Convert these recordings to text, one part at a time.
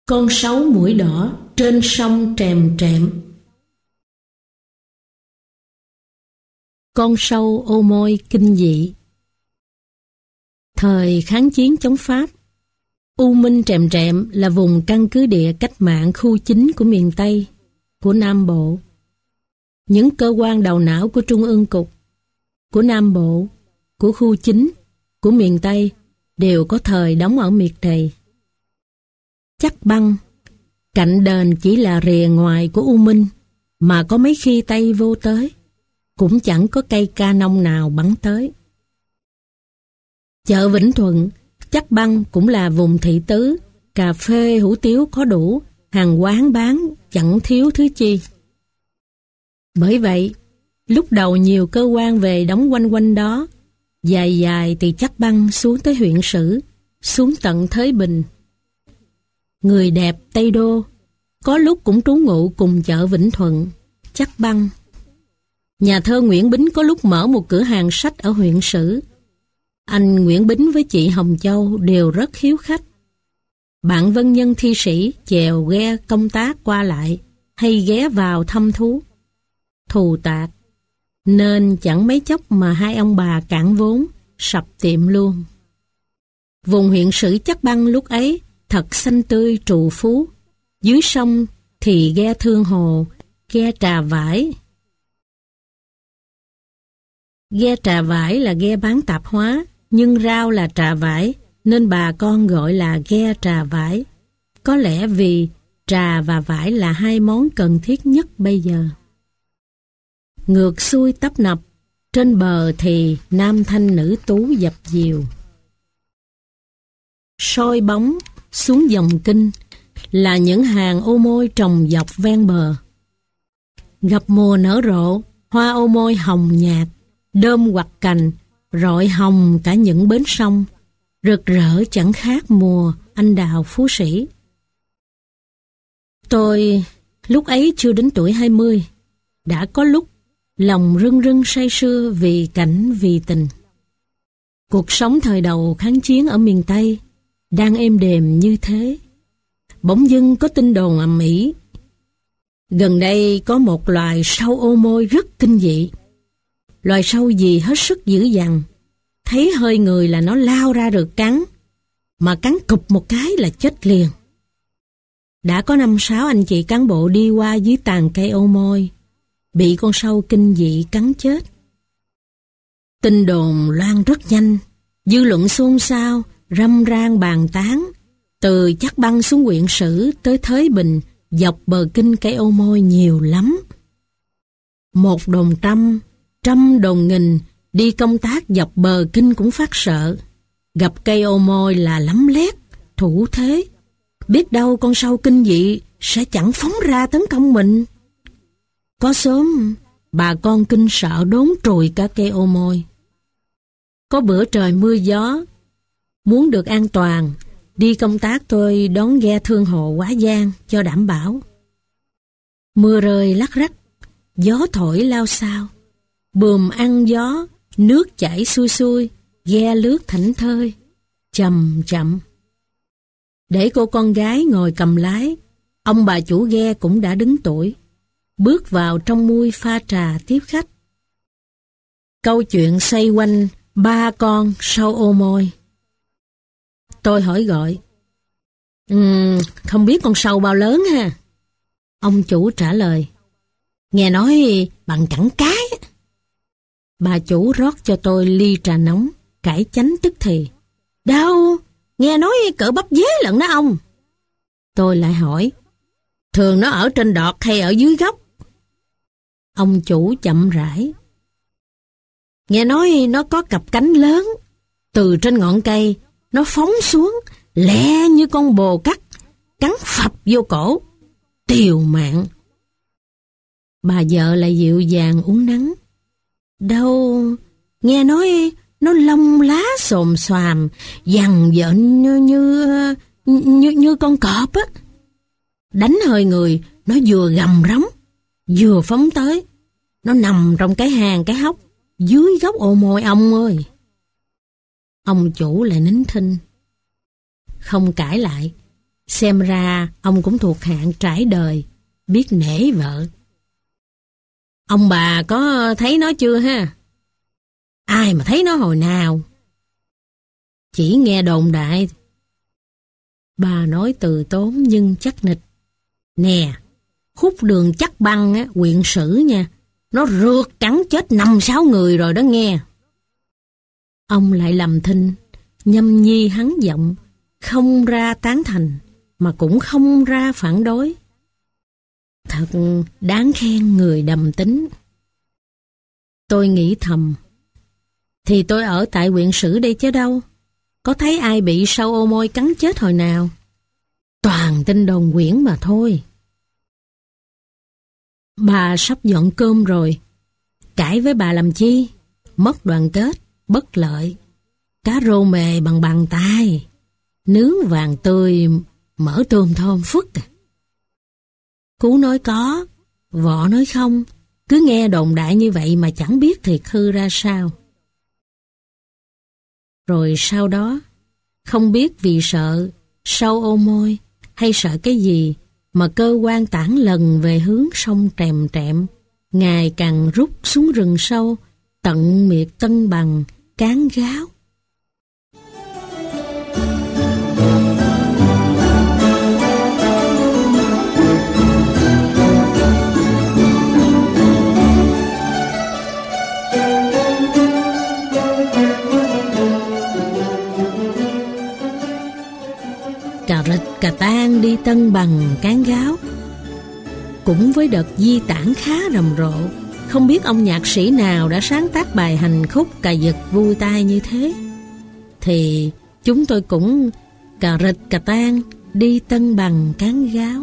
Con sấu mũi đỏ trên sông Trèm Trẹm. Con sâu ô môi kinh dị. Thời kháng chiến chống Pháp, U Minh Trèm Trẹm là vùng căn cứ địa cách mạng khu chính của miền Tây, của Nam Bộ. Những cơ quan đầu não của Trung ương Cục, của Nam Bộ, của khu chính, của miền Tây đều có thời đóng ở miệt này. Chắc Băng, cạnh đền chỉ là rìa ngoài của U Minh, mà có mấy khi Tây vô tới, cũng chẳng có cây ca nông nào bắn tới. Chợ Vĩnh Thuận, Chắc Băng cũng là vùng thị tứ, cà phê hủ tiếu có đủ, hàng quán bán chẳng thiếu thứ chi. Bởi vậy, lúc đầu nhiều cơ quan về đóng quanh quanh đó, dài dài từ Chắc Băng xuống tới huyện Sử, xuống tận Thới Bình. Người đẹp Tây Đô, có lúc cũng trú ngụ cùng chợ Vĩnh Thuận, Chắc Băng. Nhà thơ Nguyễn Bính có lúc mở một cửa hàng sách ở huyện Sử. Anh Nguyễn Bính với chị Hồng Châu đều rất hiếu khách. Bạn văn nhân thi sĩ chèo ghe công tác qua lại, hay ghé vào thăm thú. Thù tạc, nên chẳng mấy chốc mà hai ông bà cạn vốn, sập tiệm luôn. Vùng huyện Sử Chắc Băng lúc ấy thật xanh tươi trù phú. Dưới sông thì ghe Thương Hồ, ghe Trà Vải. Ghe Trà Vải là ghe bán tạp hóa, nhưng rau là trà vải, nên bà con gọi là ghe Trà Vải. Có lẽ vì trà và vải là hai món cần thiết nhất bây giờ. Ngược xuôi tấp nập, trên bờ thì nam thanh nữ tú dập dìu. Soi bóng xuống dòng Kinh là những hàng ô môi trồng dọc ven bờ. Gặp mùa nở rộ, hoa ô môi hồng nhạt, đơm hoặc cành, rọi hồng cả những bến sông, rực rỡ chẳng khác mùa anh đào Phú Sĩ. Tôi lúc ấy chưa đến tuổi 20, đã có lúc lòng rưng rưng say sưa vì cảnh vì tình. Cuộc sống thời đầu kháng chiến ở miền Tây đang êm đềm như thế. Bỗng dưng có tin đồn ầm ĩ. Gần đây có một loài sâu ô môi rất kinh dị. Loài sâu gì hết sức dữ dằn. Thấy hơi người là nó lao ra được cắn. Mà cắn cụp một cái là chết liền. Đã có 5-6 anh chị cán bộ đi qua dưới tàn cây ô môi, bị con sâu kinh dị cắn chết. Tin đồn loan rất nhanh. Dư luận xôn xao, râm ran bàn tán. Từ Chắc Băng xuống huyện Sử tới Thới Bình, dọc bờ kinh cây ô môi nhiều lắm. Một đồn trăm, trăm đồn nghìn, đi công tác dọc bờ kinh cũng phát sợ. Gặp cây ô môi là lấm lét, thủ thế. Biết đâu con sâu kinh dị sẽ chẳng phóng ra tấn công mình. Có sớm, bà con kinh sợ đốn trùi cả cây ô môi. Có bữa trời mưa gió, muốn được an toàn, đi công tác tôi đón ghe Thương Hồ Quá Giang cho đảm bảo. Mưa rơi lắc rắc, gió thổi lao xao, buồm ăn gió, nước chảy xuôi xuôi, ghe lướt thảnh thơi, chậm chậm. Để cô con gái ngồi cầm lái, ông bà chủ ghe cũng đã đứng tuổi, bước vào trong mui pha trà tiếp khách. Câu chuyện xoay quanh 3 con sâu ô môi. Tôi hỏi gọi, không biết con sâu bao lớn ha? Ông chủ trả lời, nghe nói bằng cẳng cái. Bà chủ rót cho tôi ly trà nóng, cải chánh tức thì. Đâu, nghe nói cỡ bắp dế lận đó ông. Tôi lại hỏi, thường nó ở trên đọt hay ở dưới gốc? Ông chủ chậm rãi, nghe nói nó có cặp cánh lớn, từ trên ngọn cây nó phóng xuống, lẹ như con bồ cắt, cắn phập vô cổ, tiều mạng. Bà vợ lại dịu dàng uốn nắn, đâu, nghe nói nó lông lá xồm xoàm, dằn dợn như con cọp á. Đánh hơi người, nó vừa gầm rống, vừa phóng tới. Nó nằm trong cái hang cái hốc, dưới gốc ô môi ông ơi. Ông chủ lại nín thinh, không cãi lại, Xem ra ông cũng thuộc hạng trải đời, biết nể vợ. Ông bà có thấy nó chưa ha? Ai mà thấy nó hồi nào? Chỉ nghe đồn đại. Bà nói từ tốn nhưng chắc nịch. Nè, khúc đường Chắc Băng á, huyện Sử nha, nó rượt cắn chết 5-6 người rồi đó nghe. Ông lại lầm thinh, nhâm nhi hắn giọng, không ra tán thành, mà cũng không ra phản đối. Thật đáng khen người đầm tính. Tôi nghĩ thầm, thì tôi ở tại huyện Sử đây chứ đâu, có thấy ai bị sâu ô môi cắn chết hồi nào. Toàn tin đồn quyển mà thôi. Bà sắp dọn cơm rồi, cãi với bà làm chi? Mất đoàn kết, bất lợi. Cá rô mề bằng bàn tay, nướng vàng tươi, mỡ tôm thơm phức à. Cú nói có, vợ nói không, cứ nghe đồn đại như vậy mà chẳng biết thiệt hư ra sao. Rồi sau đó, không biết vì sợ sâu ô môi hay sợ cái gì mà cơ quan tản lần về hướng sông Trèm Trẹm, ngày càng rút xuống rừng sâu, tận miệt Tân Bằng, Cán Gáo. Cà rịch cà tang đi Tân Bằng Cán Gáo. Cũng với đợt di tản khá rầm rộ, không biết ông nhạc sĩ nào đã sáng tác bài hành khúc cà giật vui tai như thế. Thì chúng tôi cũng cà rịch cà tang đi Tân Bằng Cán Gáo.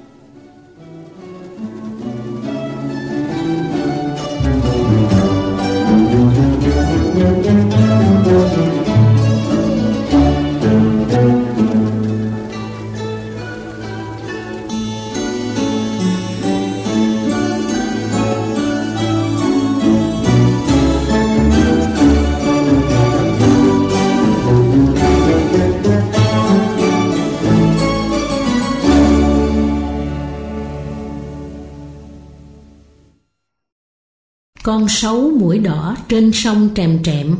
Con sấu mũi đỏ trên sông Trèm Trẹm.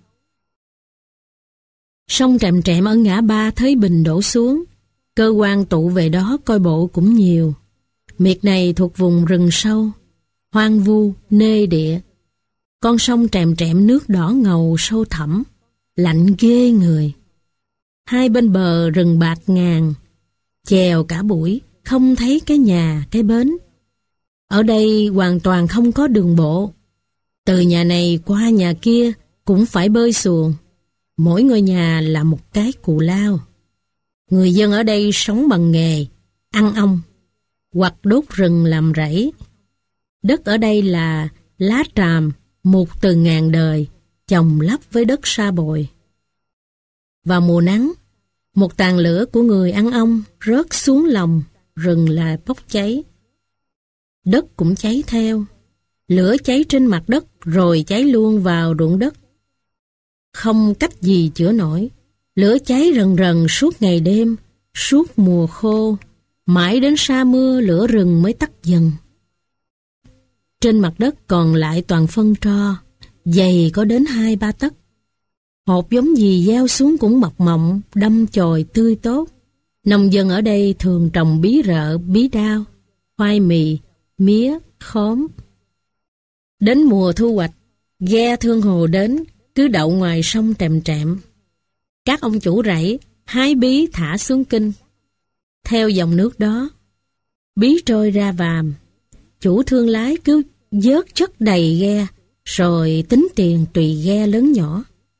Sông Trèm Trẹm ở ngã ba Thới Bình đổ xuống, cơ quan tụ về đó coi bộ cũng nhiều. Miệt này thuộc vùng rừng sâu, hoang vu, nê địa. Con sông Trèm Trẹm nước đỏ ngầu sâu thẳm, lạnh ghê người. Hai bên bờ rừng bạt ngàn, chèo cả buổi, không thấy cái nhà, cái bến. Ở đây hoàn toàn không có đường bộ. Từ nhà này qua nhà kia cũng phải bơi xuồng. Mỗi ngôi nhà là một cái cù lao. Người dân ở đây sống bằng nghề ăn ong hoặc đốt rừng làm rẫy. Đất ở đây là lá tràm mục từ ngàn đời, chồng lấp với đất sa bồi. Vào mùa nắng, một tàn lửa của người ăn ong rớt xuống lòng, rừng là bốc cháy. Đất cũng cháy theo. Lửa cháy trên mặt đất rồi cháy luôn vào ruộng đất. Không cách gì chữa nổi. Lửa cháy rần rần suốt ngày đêm, suốt mùa khô, mãi đến sa mưa lửa rừng mới tắt dần. Trên mặt đất còn lại toàn phân tro, dày có đến 2-3 tấc. Hột giống gì gieo xuống cũng mọc mọng, đâm chồi tươi tốt. Nông dân ở đây thường trồng bí rợ, bí đao, khoai mì, mía, khóm. Đến mùa thu hoạch, ghe thương hồ đến, cứ đậu ngoài sông Trèm Trẹm. Các ông chủ rẫy hái bí thả xuống kinh. Theo dòng nước đó, bí trôi ra vàm. Chủ thương lái cứ vớt chất đầy ghe, rồi tính tiền tùy ghe lớn nhỏ.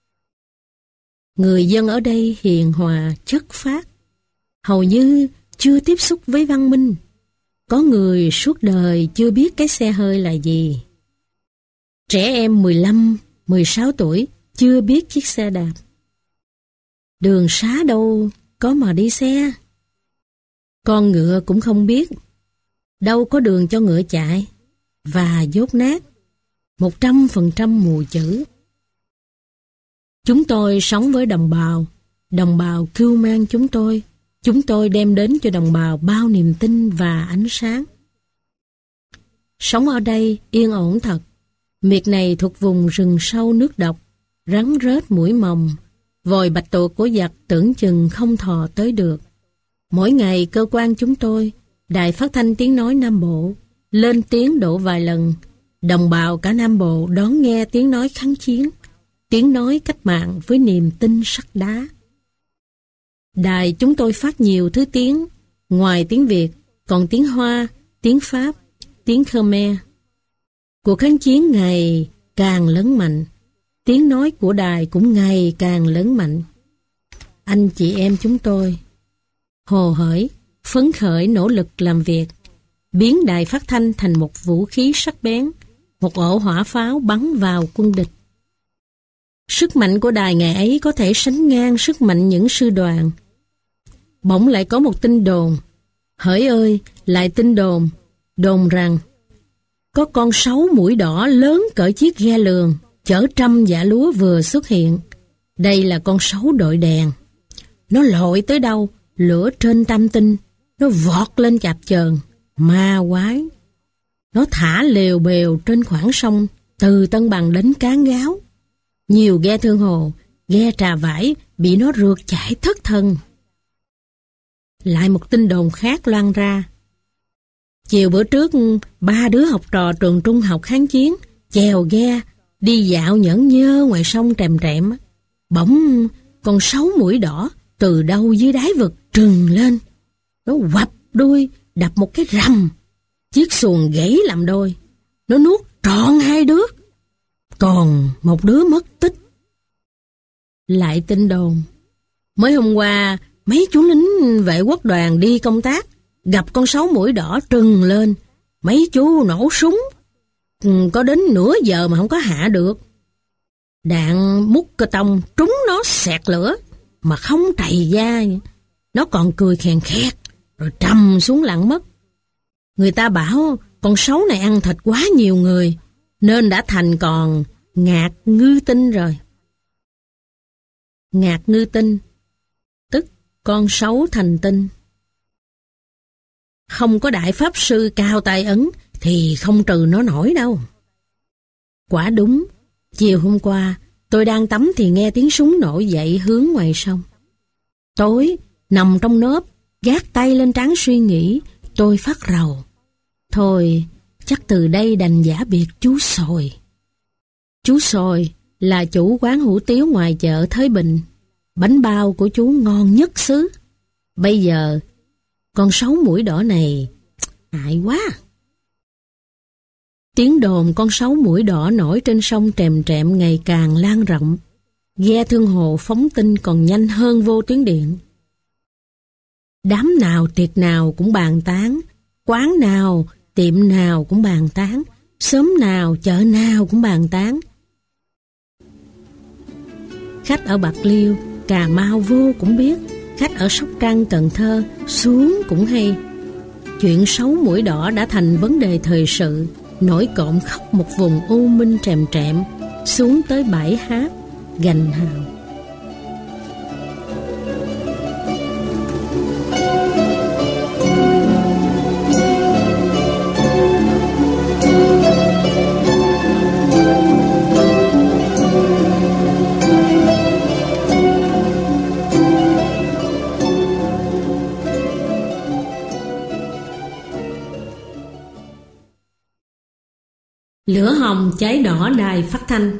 Người dân ở đây hiền hòa, chất phác, hầu như chưa tiếp xúc với văn minh. Có người suốt đời chưa biết cái xe hơi là gì. Trẻ em 15, 16 tuổi chưa biết chiếc xe đạp. Đường xá đâu có mà đi xe. Con ngựa cũng không biết. Đâu có đường cho ngựa chạy. Và dốt nát, 100% mù chữ. Chúng tôi sống với đồng bào cưu mang chúng tôi, chúng tôi đem đến cho đồng bào bao niềm tin và ánh sáng. Sống ở đây yên ổn thật. Miệt này thuộc vùng rừng sâu nước độc, rắn rết mũi mồng, vòi bạch tuộc của giặc tưởng chừng không thò tới được. Mỗi ngày cơ quan chúng tôi, Đài Phát thanh Tiếng nói Nam Bộ, lên tiếng độ vài lần. Đồng bào cả Nam Bộ đón nghe tiếng nói kháng chiến, tiếng nói cách mạng với niềm tin sắt đá. Đài chúng tôi phát nhiều thứ tiếng, ngoài tiếng Việt, còn tiếng Hoa, tiếng Pháp, tiếng Khmer. Cuộc kháng chiến ngày càng lớn mạnh, tiếng nói của đài cũng ngày càng lớn mạnh. Anh chị em chúng tôi hồ hởi, phấn khởi nỗ lực làm việc, biến đài phát thanh thành một vũ khí sắc bén, một ổ hỏa pháo bắn vào quân địch. Sức mạnh của đài ngày ấy có thể sánh ngang sức mạnh những sư đoàn. Bỗng lại có một tin đồn, hỡi ơi, lại tin đồn, đồn rằng có con sấu mũi đỏ lớn cỡ chiếc ghe lường, chở trăm vả lúa vừa xuất hiện. Đây là con sấu đội đèn. Nó lội tới đâu, lửa trên tam tinh, nó vọt lên chạp chờn, ma quái. Nó thả lều bèo trên khoảng sông, từ Tân Bằng đến Cán Gáo. Nhiều ghe thương hồ, ghe trà vải bị nó rượt chạy thất thần. Lại một tin đồn khác loan ra. Chiều bữa trước, 3 đứa học trò trường trung học kháng chiến chèo ghe đi dạo nhởn nhơ ngoài sông trèm trẹm. Bỗng con sấu mũi đỏ từ đâu dưới đáy vực trừng lên. Nó quặp đuôi đập một cái rầm, chiếc xuồng gãy làm đôi. Nó nuốt trọn 2 đứa, còn một đứa mất tích. Lại tin đồn, mới hôm qua mấy chú lính vệ quốc đoàn đi công tác, gặp con sấu mũi đỏ trừng lên, mấy chú nổ súng, có đến nửa giờ mà không có hạ được. Đạn mút cơ tông trúng nó xẹt lửa, mà không trầy da, nó còn cười khèn khẹt, rồi trầm xuống lặng mất. Người ta bảo con sấu này ăn thịt quá nhiều người, nên đã thành còn ngạc ngư tinh rồi. Ngạc ngư tinh, tức con sấu thành tinh. Không có đại pháp sư cao tay ấn thì không trừ nó nổi đâu. Quả đúng, chiều hôm qua tôi đang tắm thì nghe tiếng súng nổi dậy hướng ngoài sông. Tối, nằm trong nớp, gác tay lên trán suy nghĩ, tôi phát rầu. Thôi, chắc từ đây đành giả biệt chú Sồi. Chú Sồi là chủ quán hủ tiếu ngoài chợ Thới Bình. Bánh bao của chú ngon nhất xứ. Bây giờ, con sấu mũi đỏ này, hại quá. Tiếng đồn con sấu mũi đỏ nổi trên sông trèm trẹm ngày càng lan rộng. Ghe thương hồ phóng tin còn nhanh hơn vô tuyến điện. Đám nào tiệc nào cũng bàn tán, quán nào, tiệm nào cũng bàn tán, xóm nào, chợ nào cũng bàn tán. Khách ở Bạc Liêu, Cà Mau vô cũng biết, khách ở Sóc Trăng, Cần Thơ xuống cũng hay. Chuyện sấu mũi đỏ đã thành vấn đề thời sự, nổi cộm khắp một vùng u minh trèm trẹm, xuống tới bãi hát, gành hào. Lửa hồng cháy đỏ đài phát thanh.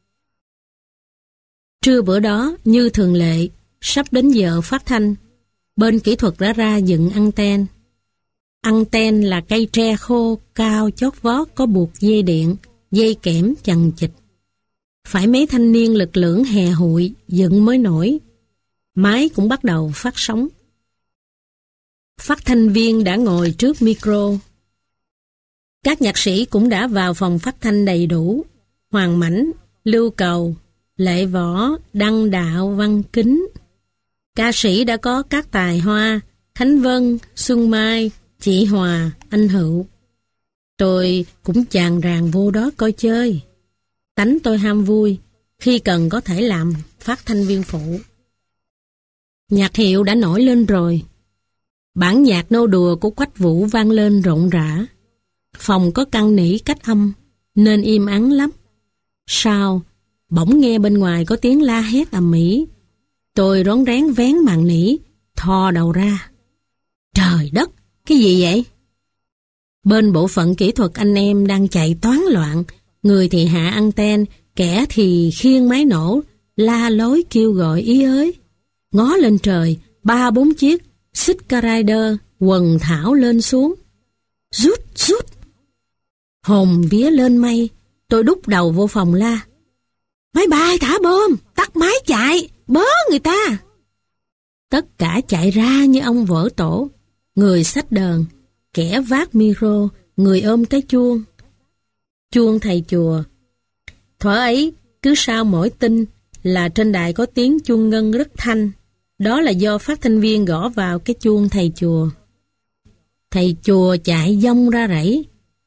Trưa bữa đó, như thường lệ, sắp đến giờ phát thanh, bên kỹ thuật đã ra dựng anten. Anten là cây tre khô, cao chót vót có buộc dây điện, dây kẽm chằng chịt. Phải mấy thanh niên lực lưỡng hè hụi, dựng mới nổi. Máy cũng bắt đầu phát sóng. Phát thanh viên đã ngồi trước micro. Các nhạc sĩ cũng đã vào phòng phát thanh đầy đủ. Hoàng Mãnh, Lưu Cầu, Lệ Võ, Đăng Đạo, Văn Kính. Ca sĩ đã có các tài hoa, Khánh Vân, Xuân Mai, chị Hòa, anh Hữu. Tôi cũng chàng ràng vô đó coi chơi. Tánh tôi ham vui, khi cần có thể làm phát thanh viên phụ. Nhạc hiệu đã nổi lên rồi. Bản nhạc nô đùa của Quách Vũ vang lên rộn rã. Phòng có căn nỉ cách âm, nên im ắng lắm. Sau, bỗng nghe bên ngoài có tiếng la hét ầm ĩ. Tôi rón rén vén màn nỉ, thò đầu ra. Trời đất, cái gì vậy? Bên bộ phận kỹ thuật anh em đang chạy toán loạn, người thì hạ anten, kẻ thì khiêng máy nổ, la lối kêu gọi ý ới. Ngó lên trời, 3-4 chiếc Sitka Rider quần thảo lên xuống. Rút, rút. Hồn vía lên mây, tôi đút đầu vô phòng la. Máy bay thả bom, tắt máy chạy, bớ người ta. Tất cả chạy ra như ông vỡ tổ, người xách đờn, kẻ vác micro, người ôm cái chuông. Chuông thầy chùa. Thuở ấy, cứ sau mỗi tin là trên đài có tiếng chuông ngân rất thanh. Đó là do phát thanh viên gõ vào cái chuông thầy chùa. Thầy chùa chạy dông ra rẫy.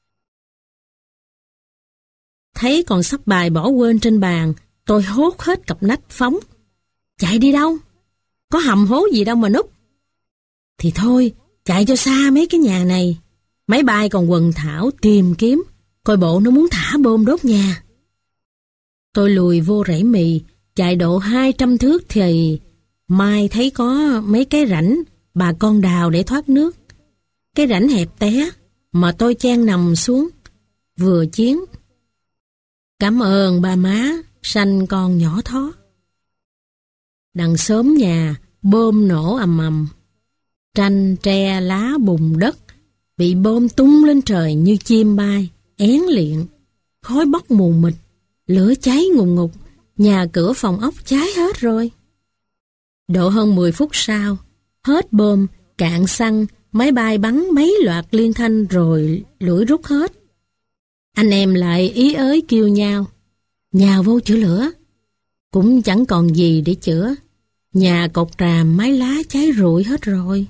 Thấy còn sắp bài bỏ quên trên bàn, tôi hốt hết cặp nách phóng. Chạy đi đâu? Có hầm hố gì đâu mà núp. Thì thôi, chạy cho xa mấy cái nhà này. Máy bay còn quần thảo tìm kiếm, coi bộ nó muốn thả bom đốt nhà. Tôi lùi vô rẫy mì, chạy độ 200 thước thì mai thấy có mấy cái rãnh bà con đào để thoát nước. Cái rãnh hẹp té mà tôi chen nằm xuống, vừa chiến. Cảm ơn ba má, sanh con nhỏ thó. Đằng xóm nhà, bom nổ ầm ầm. Tranh, tre, lá, bùn đất bị bom tung lên trời như chim bay, én liệng. Khói bốc mù mịt, lửa cháy ngùn ngụt, nhà cửa phòng ốc cháy hết rồi. Độ hơn 10 phút sau, hết bom, cạn xăng, máy bay bắn mấy loạt liên thanh rồi lửa rút hết. Anh em lại ý ới kêu nhau, nhào vô chữa lửa. Cũng chẳng còn gì để chữa. Nhà cột tràm mái lá cháy rụi hết rồi.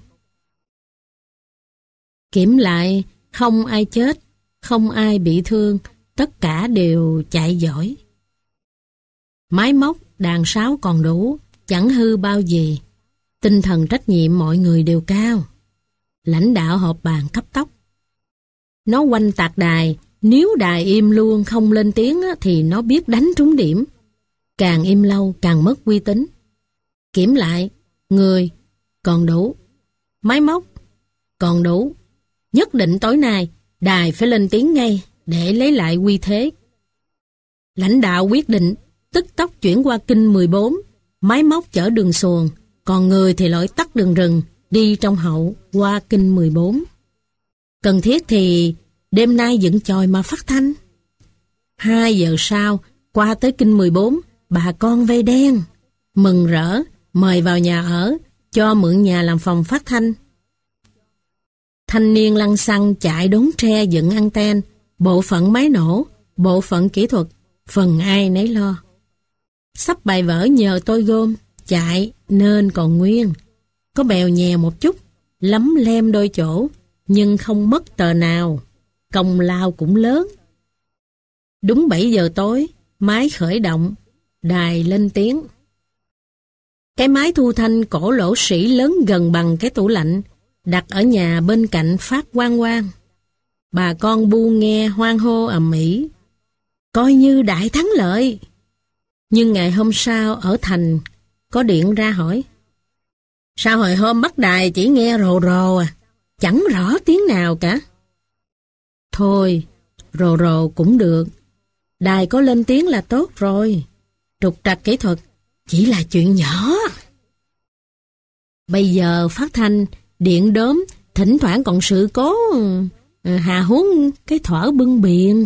Kiểm lại, không ai chết, không ai bị thương, tất cả đều chạy giỏi. Máy móc, đàn sáo còn đủ, chẳng hư bao gì. Tinh thần trách nhiệm mọi người đều cao. Lãnh đạo họp bàn cấp tốc. Nó quanh tạc đài, nếu đài im luôn không lên tiếng thì nó biết đánh trúng điểm. Càng im lâu càng mất uy tín. Kiểm lại, người, còn đủ. Máy móc, còn đủ. Nhất định tối nay, đài phải lên tiếng ngay để lấy lại uy thế. Lãnh đạo quyết định, tức tốc chuyển qua kinh 14, máy móc chở đường xuồng, còn người thì lội tắt đường rừng, đi trong hậu qua kinh 14. Cần thiết thì đêm nay dựng chòi mà phát thanh. 2 giờ sau, qua tới kinh 14, bà con vây đen, mừng rỡ, mời vào nhà ở, cho mượn nhà làm phòng phát thanh. Thanh niên lăng xăng chạy đốn tre dựng anten, bộ phận máy nổ, bộ phận kỹ thuật, phần ai nấy lo. Sắp bài vở nhờ tôi gom, chạy nên còn nguyên. Có bèo nhèo một chút, lấm lem đôi chỗ, nhưng không mất tờ nào. Công lao cũng lớn. Đúng 7 giờ tối, máy khởi động, đài lên tiếng. Cái máy thu thanh cổ lỗ sĩ lớn gần bằng cái tủ lạnh, đặt ở nhà bên cạnh phát quang quang. Bà con bu nghe hoan hô ầm ĩ, coi như đại thắng lợi. Nhưng ngày hôm sau ở thành có điện ra hỏi, sao hồi hôm bắt đài chỉ nghe rồ rồ à, chẳng rõ tiếng nào cả. Thôi, rồ rồ cũng được, đài có lên tiếng là tốt rồi. Trục trặc kỹ thuật chỉ là chuyện nhỏ. Bây giờ phát thanh, điện đốm, thỉnh thoảng còn sự cố, hà huống cái thuở bưng biện.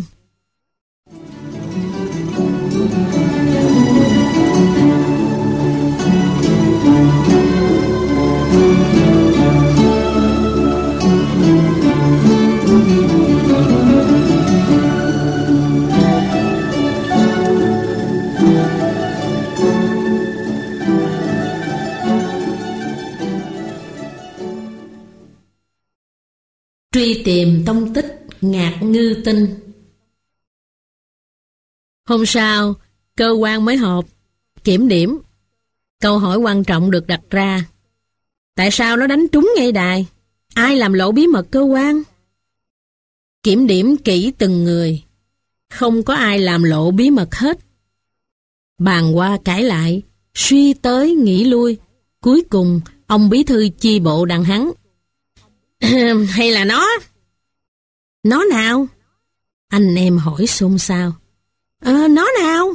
Truy tìm tông tích Ngạc Ngư Tinh. Hôm sau, cơ quan mới họp, kiểm điểm. Câu hỏi quan trọng được đặt ra, Tại sao nó đánh trúng ngay đài? Ai làm lộ bí mật cơ quan? Kiểm điểm kỹ từng người. Không có ai làm lộ bí mật hết. Bàn qua cãi lại, suy tới nghĩ lui. Cuối cùng, ông bí thư chi bộ đặng hắn. Hay là nó? Nó nào? Anh em hỏi xôn xao. Nó nào?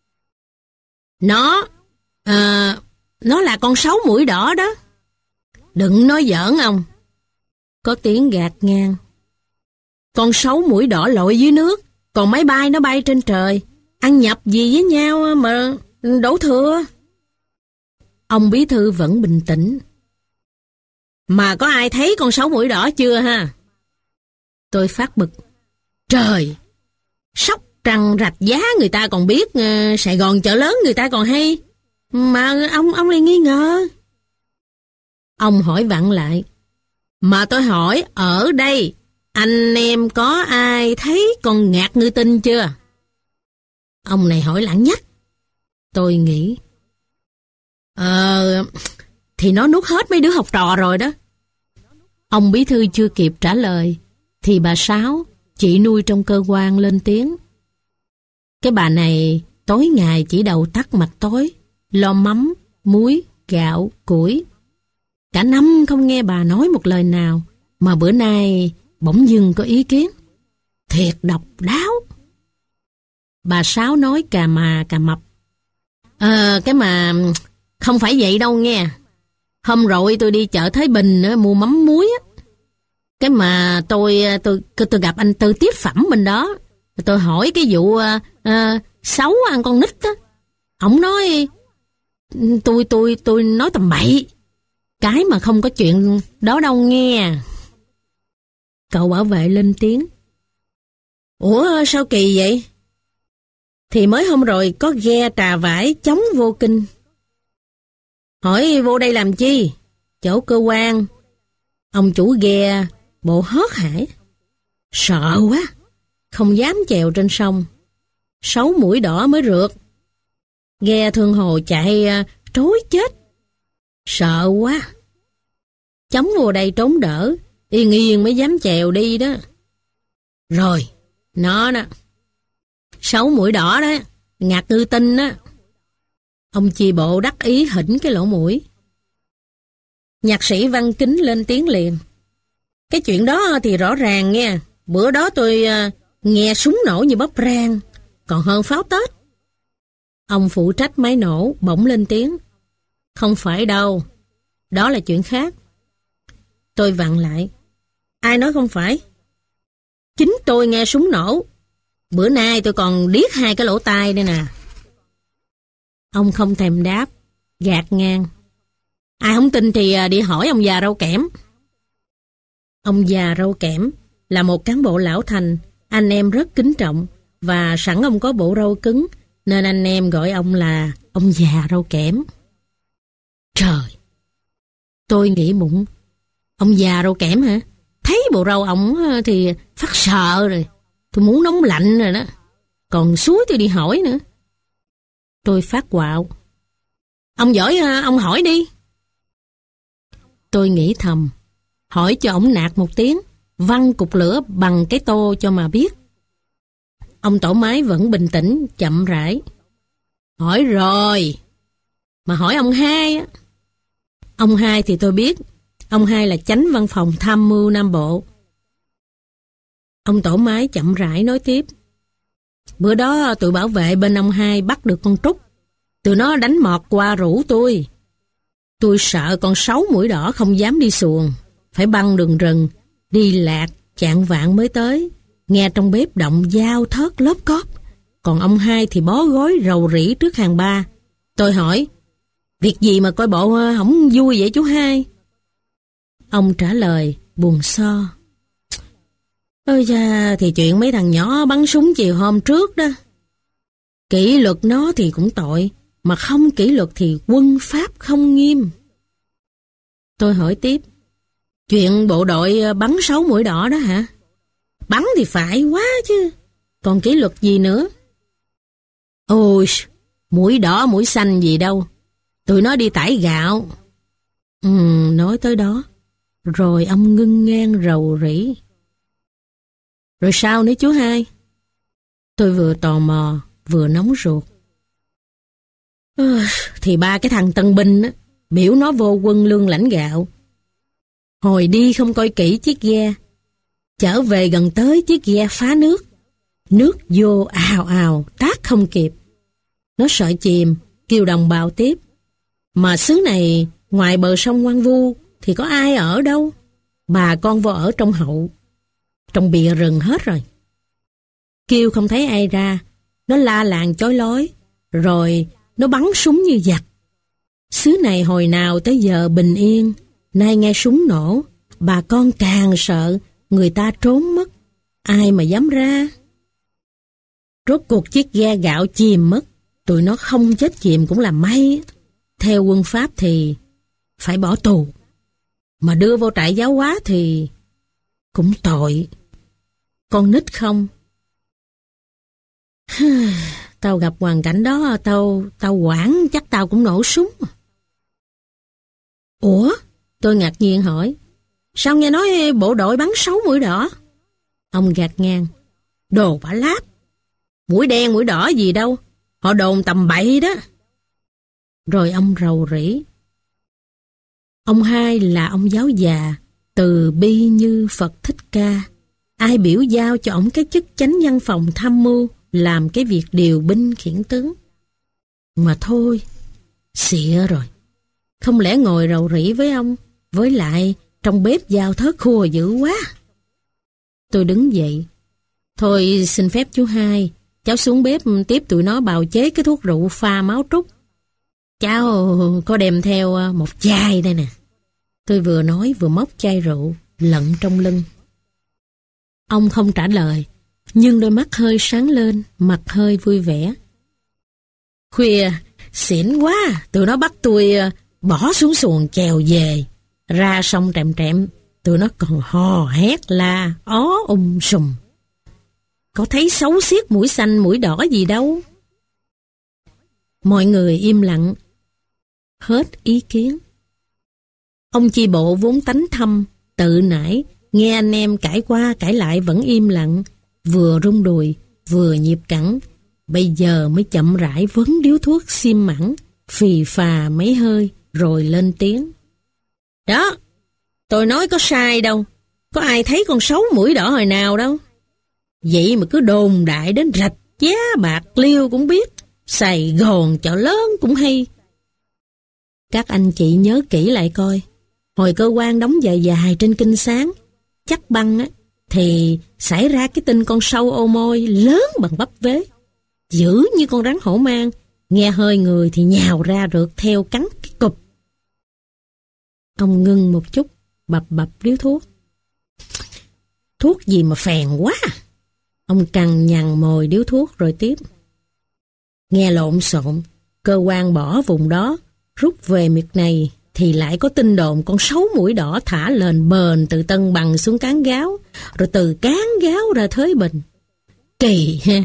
Nó là con sấu mũi đỏ đó. Đừng nói giỡn ông. Có tiếng gạt ngang. Con sấu mũi đỏ lội dưới nước, còn máy bay nó bay trên trời. Ăn nhập gì với nhau mà đổ thừa. Ông bí thư vẫn bình tĩnh. Mà có ai thấy con sấu mũi đỏ chưa ha? Tôi phát bực. Trời! Sóc Trăng Rạch Giá người ta còn biết, Sài Gòn chợ lớn người ta còn hay. Mà ông lại nghi ngờ. Ông hỏi vặn lại. Mà tôi hỏi ở đây, anh em có ai thấy con ngạc ngư tinh chưa? Ông này hỏi lẳng nhách. Tôi nghĩ. Thì nó nuốt hết mấy đứa học trò rồi đó. Ông bí thư chưa kịp trả lời, thì bà Sáu, chị nuôi trong cơ quan lên tiếng. Cái bà này tối ngày chỉ đầu tắt mặt tối, lo mắm, muối, gạo, củi. Cả năm không nghe bà nói một lời nào, mà bữa nay bỗng dưng có ý kiến. Thiệt độc đáo. Bà Sáu nói cà mà cà mập. Cái mà không phải vậy đâu nghe. Hôm rồi tôi đi chợ Thới Bình mua mắm muối á. Cái mà tôi gặp anh Tư tiếp phẩm bên đó. Tôi hỏi cái vụ xấu ăn con nít á. Ổng nói tôi nói tầm bậy. Cái mà không có chuyện đó đâu nghe. Cậu bảo vệ lên tiếng. Ủa sao kỳ vậy? Thì mới hôm rồi có ghe trà vải chống vô kinh. Hỏi vô đây làm chi? Chỗ cơ quan. Ông chủ ghe bộ hớt hải. Sợ quá, không dám chèo trên sông. Sấu mũi đỏ mới rượt. Ghe thương hồ chạy trối chết. Sợ quá. Chống vô đây trốn đỡ, yên yên mới dám chèo đi đó. Rồi, nó đó. Sấu mũi đỏ đó, ngạc ngư tinh đó. Ông chi bộ đắc ý hỉnh cái lỗ mũi. Nhạc sĩ Văn Kính lên tiếng liền. Cái chuyện đó thì rõ ràng nghe. Bữa đó tôi nghe súng nổ như bóp rang, còn hơn pháo Tết. Ông phụ trách máy nổ bỗng lên tiếng. Không phải đâu, đó là chuyện khác. Tôi vặn lại. Ai nói không phải? Chính tôi nghe súng nổ. Bữa nay tôi còn điếc hai cái lỗ tai đây nè. Ông không thèm đáp, gạt ngang. Ai không tin thì đi hỏi ông già râu kẽm. Ông già râu kẽm là một cán bộ lão thành, anh em rất kính trọng, và sẵn ông có bộ râu cứng, nên anh em gọi ông là ông già râu kẽm. Trời! Tôi nghĩ bụng, ông già râu kẽm hả? Thấy bộ râu ổng thì phát sợ rồi. Tôi muốn nóng lạnh rồi đó. Còn suối tôi đi hỏi nữa. Tôi phát quạo. Ông giỏi, ông hỏi đi. Tôi nghĩ thầm. Hỏi cho ổng nạt một tiếng, văng cục lửa bằng cái tô cho mà biết. Ông tổ máy vẫn bình tĩnh, chậm rãi. Hỏi rồi. Mà hỏi ông hai á. Ông hai thì tôi biết. Ông hai là chánh văn phòng tham mưu Nam Bộ. Ông tổ máy chậm rãi nói tiếp. Bữa đó tụi bảo vệ bên ông hai bắt được con trúc. Tụi nó đánh mọt qua rủ tôi. Tôi sợ con sấu mũi đỏ không dám đi xuồng. Phải băng đường rừng, đi lạc, chạng vạng mới tới. Nghe trong bếp động dao thớt lốp cóp. Còn ông hai thì bó gối rầu rĩ trước hàng ba. Tôi hỏi, việc gì mà coi bộ không vui vậy chú hai? Ông trả lời, buồn so. Ôi da, thì chuyện mấy thằng nhỏ bắn súng chiều hôm trước đó. Kỷ luật nó thì cũng tội, mà không kỷ luật thì quân pháp không nghiêm. Tôi hỏi tiếp, chuyện bộ đội bắn sấu mũi đỏ đó hả? Bắn thì phải quá chứ, còn kỷ luật gì nữa? Ôi, mũi đỏ mũi xanh gì đâu, tụi nó đi tải gạo. Nói tới đó, rồi ông ngưng ngang rầu rĩ. Rồi sao nữa chú hai? Tôi vừa tò mò, vừa nóng ruột. Thì ba cái thằng tân binh á, biểu nó vô quân lương lãnh gạo. Hồi đi không coi kỹ chiếc ghe, trở về gần tới chiếc ghe phá nước. Nước vô ào ào, tát không kịp. Nó sợ chìm, kêu đồng bào tiếp. Mà xứ này, ngoài bờ sông hoang vu, thì có ai ở đâu. Bà con vô ở trong hậu, trong bìa rừng hết rồi. Kêu không thấy ai ra, nó la làng chói lói, rồi nó bắn súng như giặc. Xứ này hồi nào tới giờ bình yên, nay nghe súng nổ, bà con càng sợ, người ta trốn mất, ai mà dám ra. Rốt cuộc chiếc ghe gạo chìm mất, tụi nó không chết chìm cũng là may. Theo quân Pháp thì phải bỏ tù, mà đưa vô trại giáo hóa thì cũng tội. Con nít không. Tao gặp hoàn cảnh đó, tao quản chắc tao cũng nổ súng. Ủa? Tôi ngạc nhiên hỏi. Sao nghe nói bộ đội bắn 6 mũi đỏ? Ông gạt ngang. Đồ bả láp. Mũi đen mũi đỏ gì đâu, họ đồn tầm bậy đó. Rồi ông rầu rĩ. Ông hai là ông giáo già, từ bi như Phật Thích Ca. Ai biểu giao cho ổng cái chức chánh văn phòng tham mưu, làm cái việc điều binh khiển tướng. Mà thôi, xịa rồi. Không lẽ ngồi rầu rĩ với ông, với lại trong bếp dao thớt khua dữ quá. Tôi đứng dậy. Thôi xin phép chú hai, cháu xuống bếp tiếp tụi nó bào chế cái thuốc rượu pha máu trúc. Cháu có đem theo một chai đây nè. Tôi vừa nói vừa móc chai rượu lận trong lưng. Ông không trả lời, nhưng đôi mắt hơi sáng lên, mặt hơi vui vẻ. Khuya, xỉn quá, tụi nó bắt tôi bỏ xuống xuồng chèo về. Ra sông trẹm trẹm, tụi nó còn hò hét la, sùm. Có thấy xấu xiết mũi xanh mũi đỏ gì đâu. Mọi người im lặng, hết ý kiến. Ông chi bộ vốn tánh thâm, tự nãy, nghe anh em cãi qua cãi lại vẫn im lặng, vừa rung đùi, vừa nhịp cẳng. Bây giờ mới chậm rãi vấn điếu thuốc xiêm mẳng, phì phà mấy hơi, rồi lên tiếng. Đó, tôi nói có sai đâu, có ai thấy con 6 mũi đỏ hồi nào đâu. Vậy mà cứ đồn đại đến Rạch Giá Bạc Liêu cũng biết, Sài Gòn chợ lớn cũng hay. Các anh chị nhớ kỹ lại coi, hồi cơ quan đóng dài dài trên Kinh Sáng, chắc băng á, thì xảy ra cái tin con sâu ô môi lớn bằng bắp vế, dữ như con rắn hổ mang, nghe hơi người thì nhào ra rượt theo cắn cái cụp. Ông ngưng một chút, bập bập điếu thuốc. Thuốc gì mà phèn quá. Ông cằn nhằn mồi điếu thuốc rồi tiếp. Nghe lộn xộn, cơ quan bỏ vùng đó, rút về miệt này, thì lại có tin đồn con 6 mũi đỏ thả lên bờn từ Tân Bằng xuống Cán Gáo, rồi từ Cán Gáo ra Thới Bình. Kỳ ha.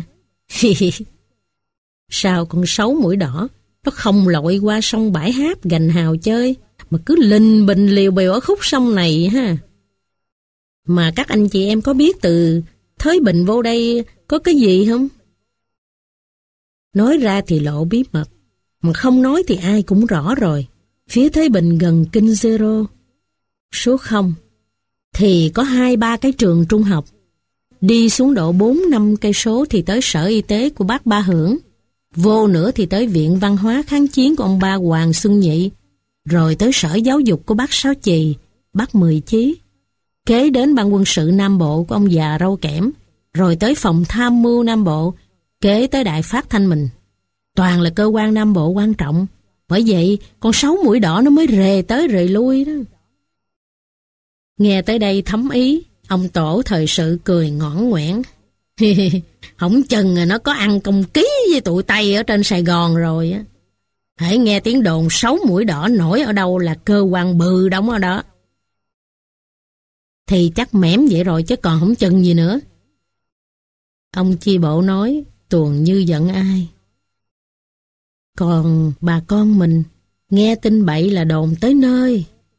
Sao con 6 mũi đỏ nó không lội qua sông Bãi Háp gành hào chơi, mà cứ lình bình liều bèo ở khúc sông này ha. Mà các anh chị em có biết từ Thới Bình vô đây có cái gì không? Nói ra thì lộ bí mật, mà không nói thì ai cũng rõ rồi. Phía Thới Bình gần Kinh Zero. Số 0 thì có 2-3 cái trường trung học. Đi xuống độ 4-5 cây số thì tới sở y tế của bác Ba Hưởng. Vô nữa thì tới Viện Văn hóa Kháng Chiến của ông ba Hoàng Xuân Nhị. Rồi tới sở giáo dục của bác Sáu Chì, bác Mười Chí. Kế đến ban quân sự Nam Bộ của ông già râu kẽm. Rồi tới phòng tham mưu Nam Bộ, kế tới đài phát thanh mình. Toàn là cơ quan Nam Bộ quan trọng. Bởi vậy con 6 mũi đỏ nó mới rề tới rề lui đó. Nghe tới đây thấm ý, ông tổ thời sự cười ngõn ngoẻn. Hổng chừng nó có ăn công ký với tụi Tây ở trên Sài Gòn rồi á. Hãy nghe tiếng đồn 6 mũi đỏ nổi ở đâu là cơ quan bự đóng ở đó. Thì chắc mẻm vậy rồi chứ còn không chừng gì nữa. Ông chi bộ nói, tuồn như giận ai. Còn bà con mình, nghe tin bậy là đồn tới nơi,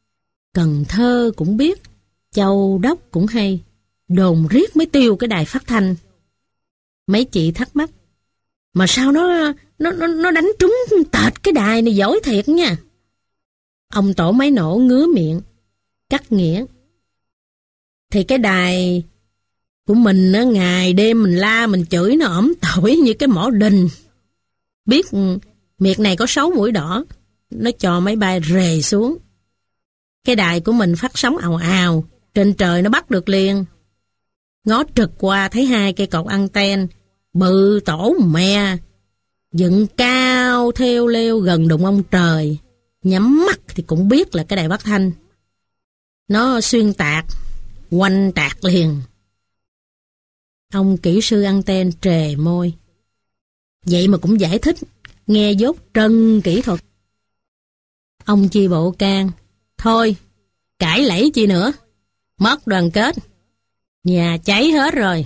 Cần Thơ cũng biết, Châu Đốc cũng hay, đồn riết mới tiêu cái đài phát thanh. Mấy chị thắc mắc, mà sao nó đánh trúng tệt cái đài này giỏi thiệt nha. Ông Tổ Máy Nổ ngứa miệng, cắt nghĩa. Thì cái đài của mình á, ngày đêm mình la mình chửi nó ỏm tỏi như cái mỏ đình. Biết miệt này có 6 mũi đỏ, nó cho máy bay rề xuống. Cái đài của mình phát sóng ào ào, trên trời nó bắt được liền. Ngó trực qua thấy 2 cây cột anten bự tổ mè, dựng cao theo leo gần đụng ông trời. Nhắm mắt thì cũng biết là cái đài phát thanh. Nó xuyên tạc, quanh tạc liền. Ông kỹ sư anten trề môi. Vậy mà cũng giải thích, nghe dốt trân kỹ thuật. Ông chi bộ can. Thôi, cãi lẫy chi nữa. Mất đoàn kết. Nhà cháy hết rồi.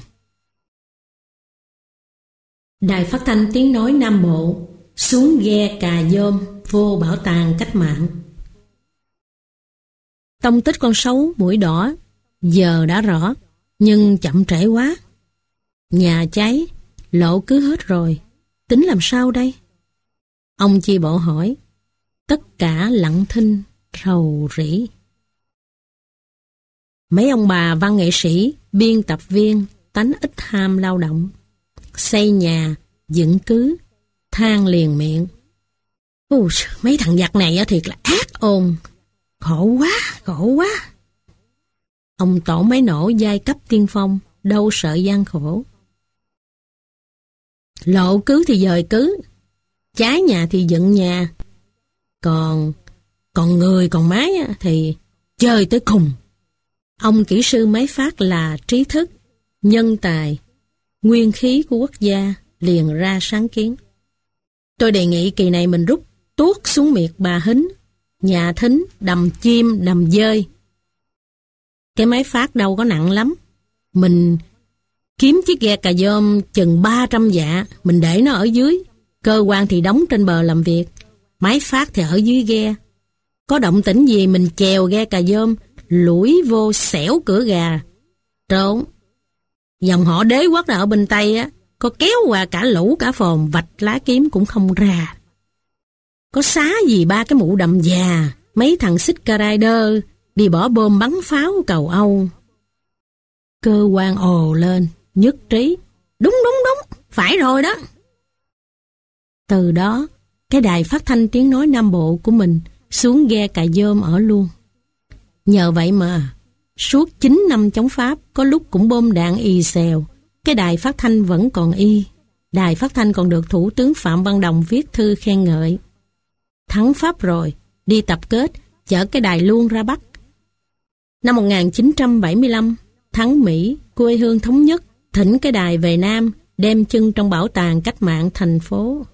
Đài phát thanh tiếng nói Nam Bộ xuống ghe Cà Dôm vô bảo tàng cách mạng. Tông tích con sấu mũi đỏ giờ đã rõ, nhưng chậm trễ quá. Nhà cháy, lộ cứ hết rồi, tính làm sao đây? Ông chi bộ hỏi. Tất cả lặng thinh, rầu rĩ. Mấy ông bà văn nghệ sĩ, biên tập viên, tánh ít ham lao động. Xây nhà, dựng cứ, than liền miệng. Mấy thằng giặc này thiệt là ác ôn. Khổ quá. Ông Tổ Máy Nổ giai cấp tiên phong, đâu sợ gian khổ. Lộ cứ thì dời cứ, cháy nhà thì dựng nhà. Còn người còn máy thì chơi tới cùng. Ông kỹ sư máy phát là trí thức, nhân tài, nguyên khí của quốc gia, liền ra sáng kiến. Tôi đề nghị kỳ này mình rút tuốt xuống miệt Bà Hính, Nhà Thính, Đầm Chim, Đầm Dơi. Cái máy phát đâu có nặng lắm. Mình kiếm chiếc ghe Cà Dôm chừng 300 dạ, mình để nó ở dưới. Cơ quan thì đóng trên bờ làm việc, máy phát thì ở dưới ghe. Có động tĩnh gì mình chèo ghe Cà Dôm, lủi vô xẻo cửa gà, trốn. Dòng họ Đế Quốc ở bên Tây á, có kéo qua cả lũ cả phồn, vạch lá kiếm cũng không ra. Có xá gì 3 cái mụ đầm già, mấy thằng xích rider đi bỏ bom bắn pháo cầu Âu. Cơ quan ồ lên, nhất trí. Đúng, phải rồi đó. Từ đó, cái đài phát thanh tiếng nói Nam Bộ của mình xuống ghe Cà Dôm ở luôn. Nhờ vậy mà, suốt 9 năm chống Pháp, có lúc cũng bom đạn ì xèo, cái đài phát thanh vẫn còn y. Đài phát thanh còn được Thủ tướng Phạm Văn Đồng viết thư khen ngợi. Thắng Pháp rồi, đi tập kết, chở cái đài luôn ra Bắc. Năm 1975, thắng Mỹ, quê hương thống nhất, thỉnh cái đài về Nam, đem chân trong bảo tàng cách mạng thành phố.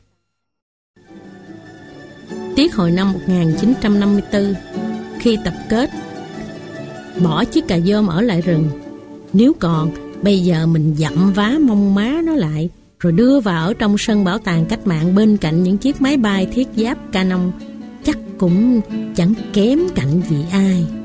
Tiết hồi năm 1954, khi tập kết, bỏ chiếc Cà Dôm ở lại rừng. Nếu còn, bây giờ mình dặm vá mông má nó lại, rồi đưa vào ở trong sân bảo tàng cách mạng bên cạnh những chiếc máy bay thiết giáp Canon, chắc cũng chẳng kém cạnh gì ai.